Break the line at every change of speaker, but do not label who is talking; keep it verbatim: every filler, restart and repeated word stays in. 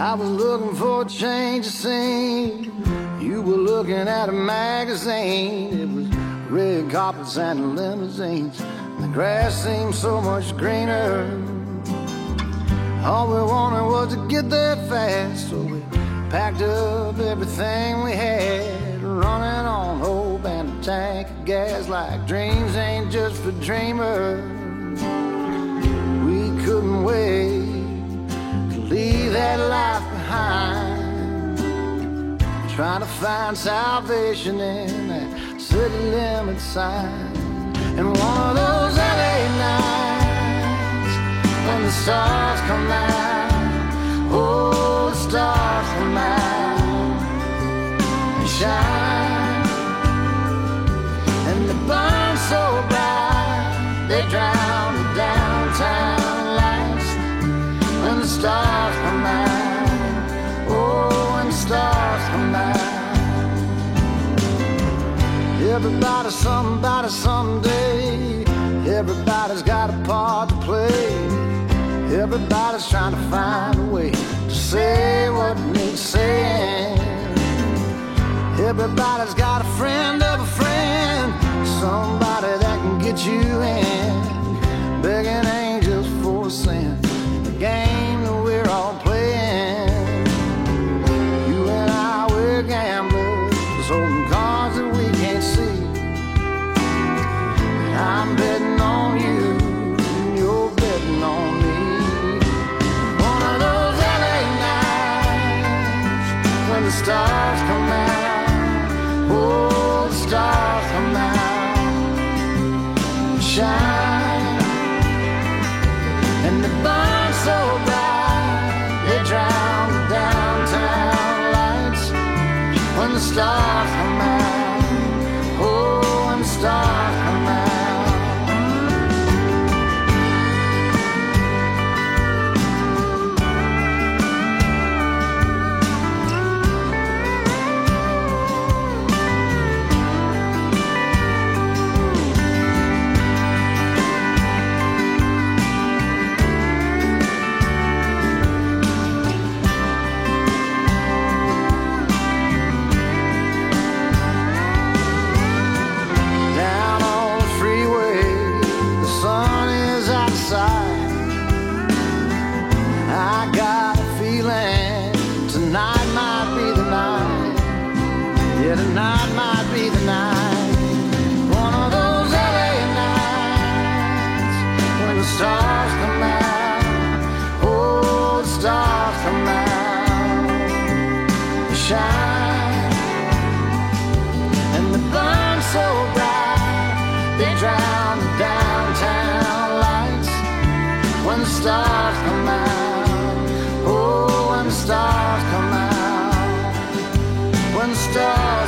I was looking for a change of scene. You were looking at a magazine. It was red carpets and limousines. The grass seemed so much greener. All we wanted was to get there fast, so we packed up everything we had, running on hope and a tank of gas, like dreams ain't just for dreamers. We couldn't wait to leave that life behind, trying to find salvation in that city limit sign. And one of those L A nights when the stars come out, oh, the stars come out and shine, and they burn so bright they drown the downtown lights. When the stars come out, oh, when the stars come out. Everybody's somebody someday. Everybody's got a part to play. Everybody's trying to find a way to say what needs saying. Everybody's got a friend of a friend, somebody that can get you in, begging angels for a sin. The game that we're all playing. You and I, we're gamblers, holding cards that we can't see. I'm betting on you, and you're betting on me. One of those L A nights when the stars come out, oh, the stars come out and shine, and they burn so bright they drown the downtown lights. When the stars come out, oh, when the stars come out. Tonight might be the night. One of those L A nights when the stars come out, oh, the stars come out and shine, and they burn so bright they drown the downtown lights. When the stars come out, oh, when the stars come out, when the stars